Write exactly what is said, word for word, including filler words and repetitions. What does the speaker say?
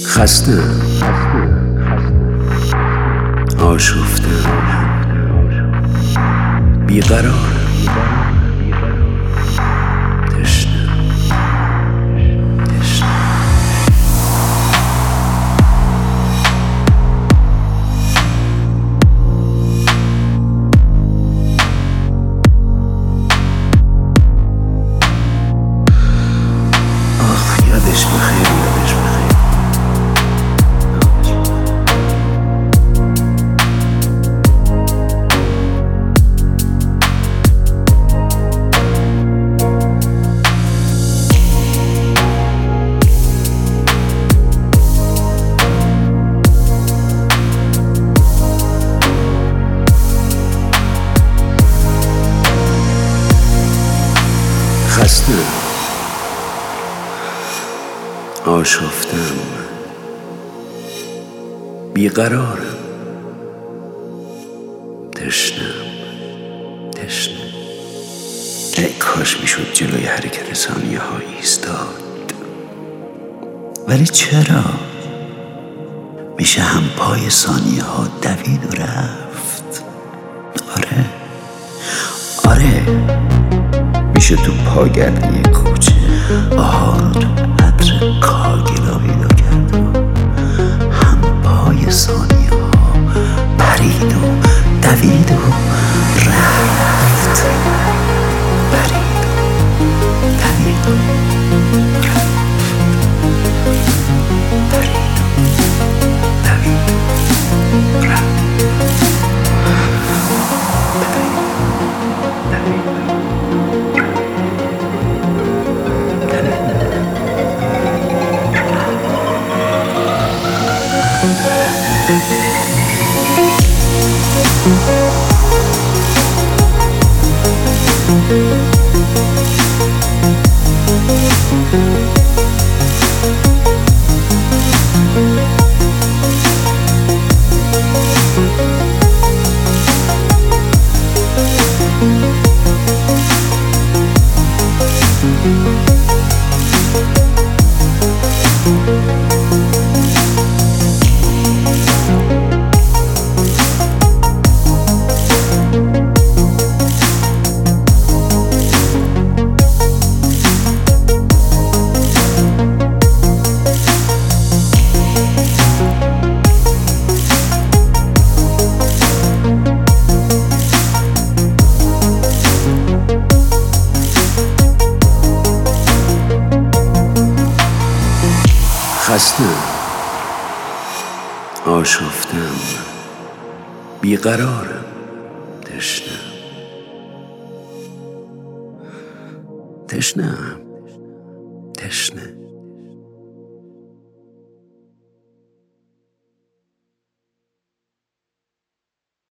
خستم، آشفتم، بیقرارم، تشنم تشنم آخ یادش بخیر، یادش بخیر. خستم، آشفتم، بیقرارم، تشنم تشنم ای کاش میشد جلوی حرکت ثانیه ها ایستاد، ولی چرا؟ میشه هم پای ثانیه ها دوید و رفت. آره آره میشه تو پاگردی کوچه آها رو تو عطر کاگلا پیدا کرد و هم پای ثانیه ها پرید و دوید و رفت. پرید و دوید و رفت. پرید و دوید و رفت. خستم، آشفتم، بیقرارم، تشنم تشنم تشنه